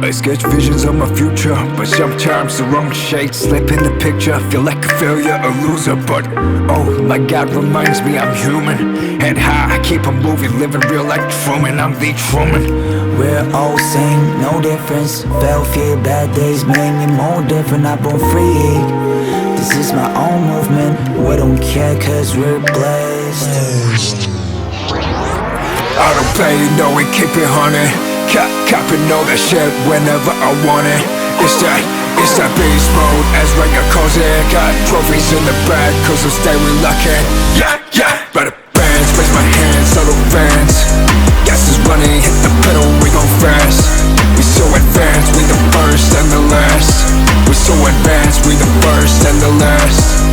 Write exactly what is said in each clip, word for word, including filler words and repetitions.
I sketch visions of my future, but sometimes the wrong shades slip in the picture. Feel like a failure, a loser, but oh my God reminds me I'm human. Head high, I keep on moving, living real like Truman. I'm the Truman. We're all same, no difference. Fell fear, bad days made me more different. I've been free. This is my own movement. We don't care cause we're blessed. I don't play, you know we keep it honey. Cop, copping all that shit whenever I want it. It's that, it's that beast mode, as Raya calls it. Got trophies in the bag, cause I'm staying lucky. Yeah, yeah, better bands, raise my hands, subtle fans. Gas is running, hit the pedal, we gon' fast. We so advanced, we the first and the last. We so advanced, we the first and the last.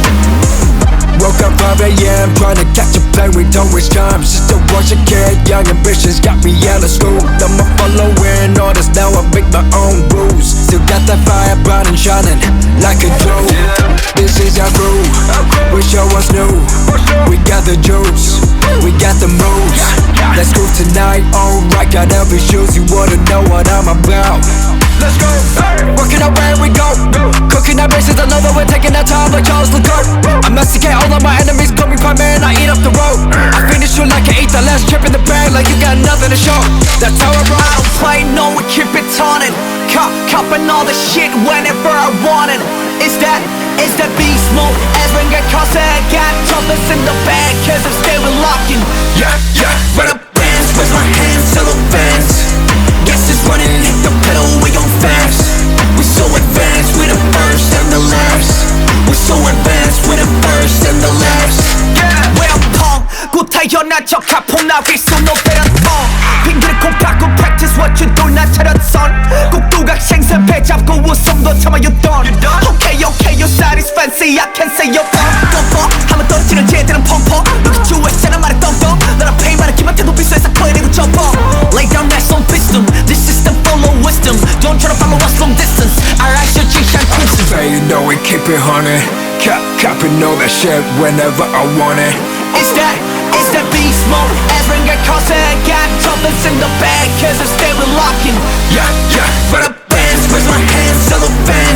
Woke up five A M trying to catch a plane, we don't waste time. Just a watch a kid, young ambitions got me out of school. I'm a following orders, now I make my own rules. Still got that fire burning, shining like a jewel. This is our crew, we show us new. We got the juice, we got the moves. Let's go tonight, alright, got every shoes. You wanna know what I'm about. Let's go, working out where we go. Cooking our bases, I know that we're taking our time like Charles Leclerc. I masticate all of my enemies, call me prime man, I eat up the road. I finish you like I ate the last chip in the bag, like you got nothing to show. That's how I roll. I don't play, no, we keep it taunting. Cop, copping all the shit whenever I want it. It's that, it's that beast mode. As when get caught, I got troubles in the bag, cause I'm still locking. Yeah, yeah, run up bands, raise my hands, solo fans. Gas is running, hit the pedal, we gon' fast. We so advanced, we the first and the last. We so advanced, we the first and the last. Yeah, we're pong, 곧 태어난 척 가품 나길 수는 베란통. 핑계를 꼭 바꿔 practice what you do, 나 차렸선. 꼭 두각생선 배 잡고 웃음도 참아였던. Okay, okay, your side is fancy, I can say you're pump. 덤퍼, 하면 던지는 쟤들은 펌퍼. Look at you, 했잖아 말에 덤덤. 나랑 페이 많은 기만태도 비싸해서 커이내고 점퍼. Lay down that song system, this system full of wisdom. Don't try to follow us from distance. Alright, your G-Shine Crimson. Say you know we keep it honey. Cop, copping all that shit whenever I want it. It's that, it's that beast mode. As ring get caught, I got troubles in the bag, cause I'm still locking. Yeah, yeah, Run up bands, raise my hands, solo fans.